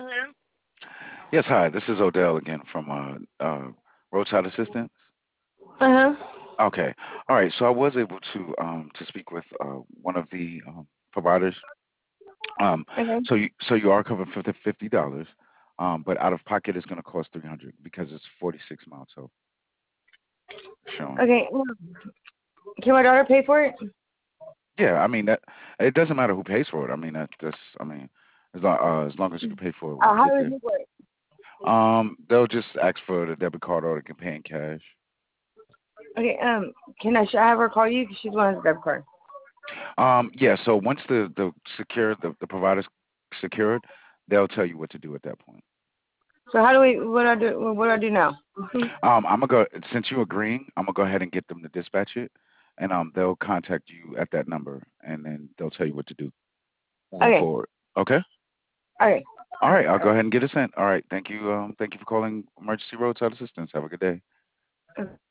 Hello? Yes, hi. This is Odell again from Roadside Assistance. Uh-huh. Okay. All right. So I was able to speak with one of the providers. Um, Okay. so you are covered for the $50, but out of pocket is going to cost 300 because it's 46 miles. So showing. Okay. Can my daughter pay for it? Yeah, I mean that it doesn't matter who pays for it. I mean that's I mean as long as you can pay for it when you How get does there. it work? They'll just ask for the debit card or they can pay in cash. Okay. Can should I have her call you? 'Cause she's one of the debit card. Yeah, so once the provider's secured, they'll tell you what to do at that point. So how do we? What do I do? What do I do now? I'm gonna go since you're agreeing, I'm gonna go ahead and get them to dispatch it, and they'll contact you at that number, and then they'll tell you what to do moving Okay. forward. Okay. Okay. All right, I'll go ahead and get it sent. All right, thank you. Thank you for calling Emergency Roadside Assistance. Have a good day.